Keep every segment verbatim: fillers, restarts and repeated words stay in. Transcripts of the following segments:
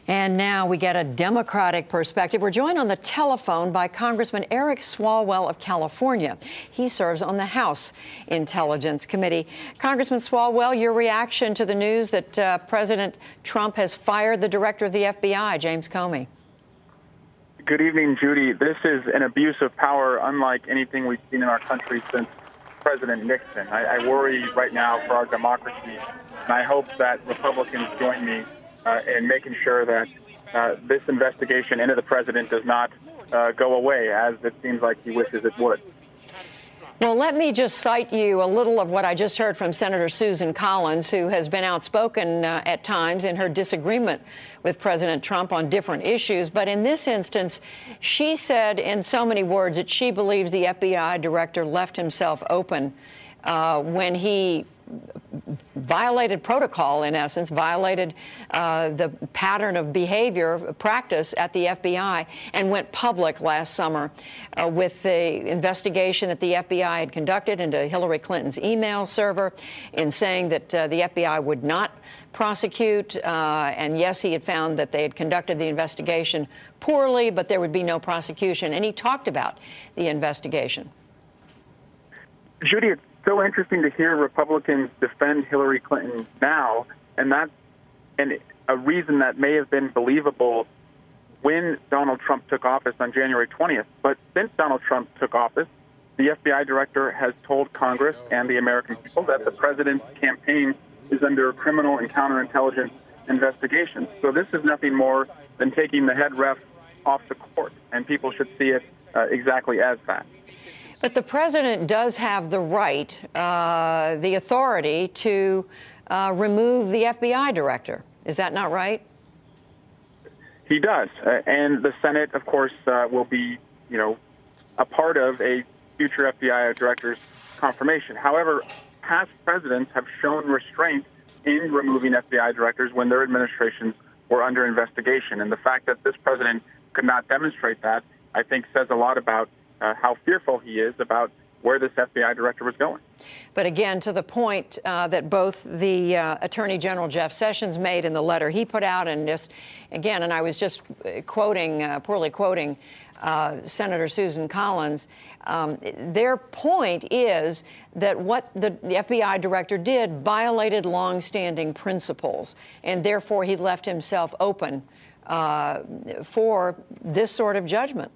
And now we get a Democratic perspective. We're joined on the telephone by Congressman Eric Swalwell of California. He serves on the House Intelligence Committee. Congressman Swalwell, your reaction to the news that uh, President Trump has fired the director of the F B I, James Comey? Good evening, Judy. This is an abuse of power unlike anything we've seen in our country since President Nixon. I, I worry right now for our democracy, and I hope that Republicans join me uh, in making sure that uh, this investigation into the president does not uh, go away, as it seems like he wishes it would. Well, let me just cite you a little of what I just heard from Senator Susan Collins, who has been outspoken uh, at times in her disagreement with President Trump on different issues. But in this instance, she said in so many words that she believes the F B I director left himself open uh, when he violated protocol, in essence, violated uh, the pattern of behavior, practice at the F B I, and went public last summer uh, with the investigation that the F B I had conducted into Hillary Clinton's email server, in saying that uh, the F B I would not prosecute. Uh, and yes, he had found that they had conducted the investigation poorly, but there would be no prosecution. And he talked about the investigation. Judy, it's so interesting to hear Republicans defend Hillary Clinton now, and that's and a reason that may have been believable when Donald Trump took office on January twentieth. But since Donald Trump took office, the F B I director has told Congress and the American people that the president's campaign is under criminal and counterintelligence investigation. So this is nothing more than taking the head ref off the court, and people should see it uh, exactly as that. But the president does have the right, uh, the authority to uh, remove the F B I director. Is that not right? He does. Uh, and the Senate, of course, uh, will be, you know, a part of a future F B I director's confirmation. However, past presidents have shown restraint in removing F B I directors when their administrations were under investigation. And the fact that this president could not demonstrate that, I think, says a lot about Uh, how fearful he is about where this F B I director was going. But again, to the point uh, that both the uh, Attorney General Jeff Sessions made in the letter he put out, and just, again, and I was just quoting, uh, poorly quoting uh, Senator Susan Collins, um, their point is that what the, the F B I director did violated longstanding principles, and therefore he left himself open uh, for this sort of judgment.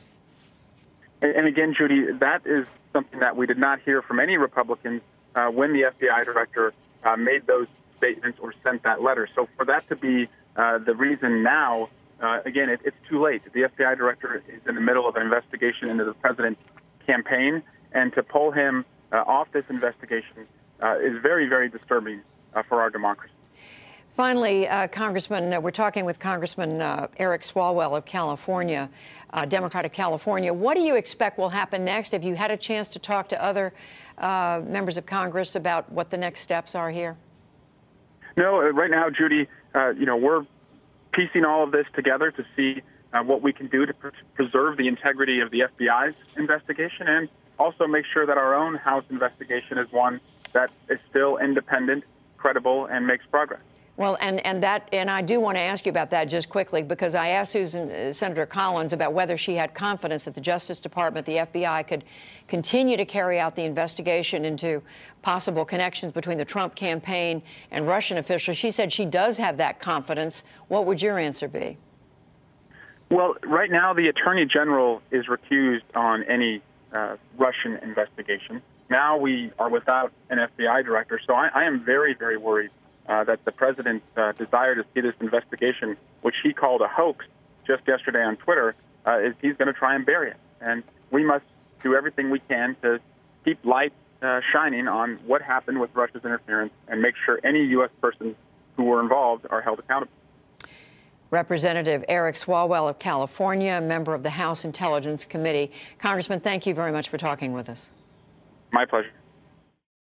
And again, Judy, that is something that we did not hear from any Republicans uh, when the F B I director uh, made those statements or sent that letter. So for that to be uh, the reason now, uh, again, it, it's too late. The F B I director is in the middle of an investigation into the president's campaign, and to pull him uh, off this investigation uh, is very, very disturbing uh, for our democracy. Finally, uh, Congressman, uh, we're talking with Congressman uh, Eric Swalwell of California, uh, Democrat of California. What do you expect will happen next? Have you had a chance to talk to other uh, members of Congress about what the next steps are here? No, uh, right now, Judy, uh, you know, we're piecing all of this together to see uh, what we can do to pr preserve the integrity of the F B I's investigation, and also make sure that our own House investigation is one that is still independent, credible, and makes progress. Well, and, and that, and I do want to ask you about that just quickly, because I asked Susan, uh, Senator Collins about whether she had confidence that the Justice Department, the F B I, could continue to carry out the investigation into possible connections between the Trump campaign and Russian officials. She said she does have that confidence. What would your answer be? Well, right now, the Attorney General is recused on any uh, Russian investigation. Now we are without an F B I director, so I, I am very, very worried Uh, that the president's uh, desire to see this investigation, which he called a hoax just yesterday on Twitter, uh, is he's going to try and bury it. And we must do everything we can to keep light uh, shining on what happened with Russia's interference and make sure any U S persons who were involved are held accountable. Representative Eric Swalwell of California, a member of the House Intelligence Committee. Congressman, thank you very much for talking with us. My pleasure.